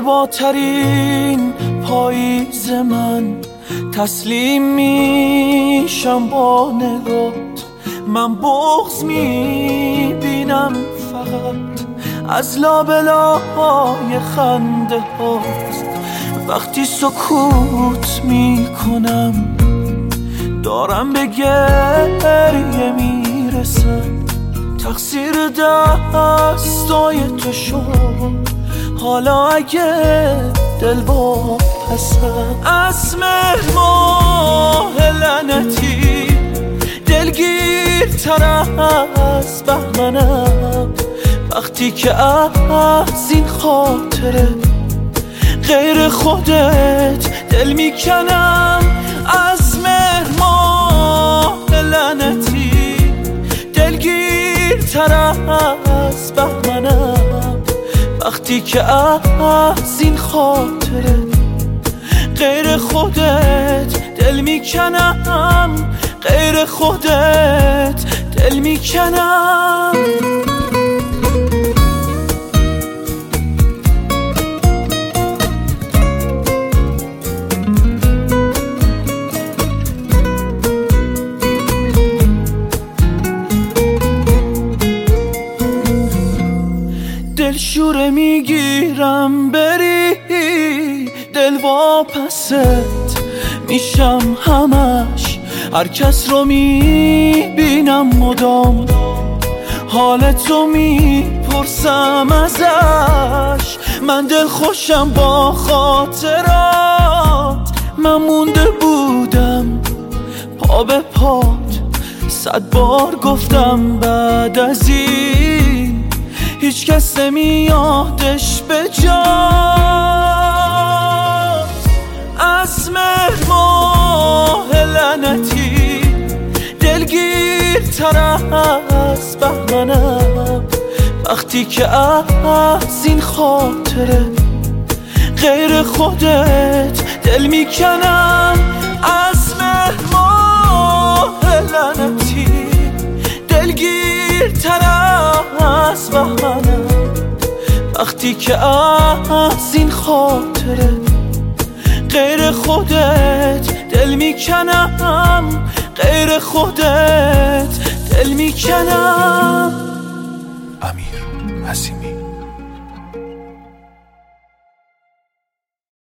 زیباترین پاییز من، تسلیم میشم با نگات. من بغض میبینم فقط از لابلای خنده هاست. وقتی سکوت میکنم دارم به گریه میرسم. تقصیر دستای تو شد، حالا اگه دل واپسم. از مهر ماه لعنتی دلگیرتر از بهمنم. وقتی که از این خاطره غیر خودت دل میکنم. از مهر ماه لعنتی دلگیرتر از بهمنم. وقتی که از این خاطره غیر خودت دل میکنم، غیر خودت دل میکنم. دلشوره میگیرم بری، دل واپست میشم همش. هر کس رو میبینم مدام، حالتو میپرسم ازش. من دل خوشم با خاطرات، من مونده بودم پا به پات. 100 بار گفتم بعد از این هیچ کس نمیادش به جا. از مهر ماه لعنتی دلگیرتر از بهمنم. وقتی که از این خاطره غیر خودت دل میکنم. از مهر ماه لعنتی دلگیرتر از بهمنم. وقتی که از این خاطره غیر خودت دل میکنم، غیر خودت دل میکنم. امیر حسیمی.